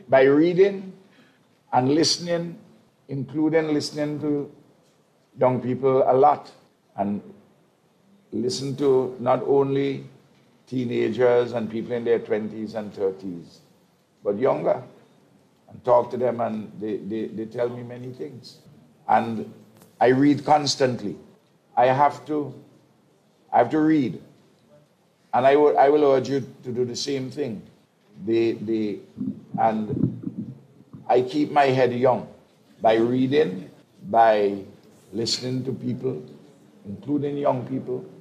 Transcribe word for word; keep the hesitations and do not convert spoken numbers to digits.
by reading and listening, including listening to young people a lot, and listen to not only teenagers and people in their twenties and thirties, but younger, and talk to them, and they, they, they tell me many things. And I read constantly. I have to, I have to read. And I will, I will urge you to do the same thing. The, the, and I keep my head young by reading, by listening to people, including young people,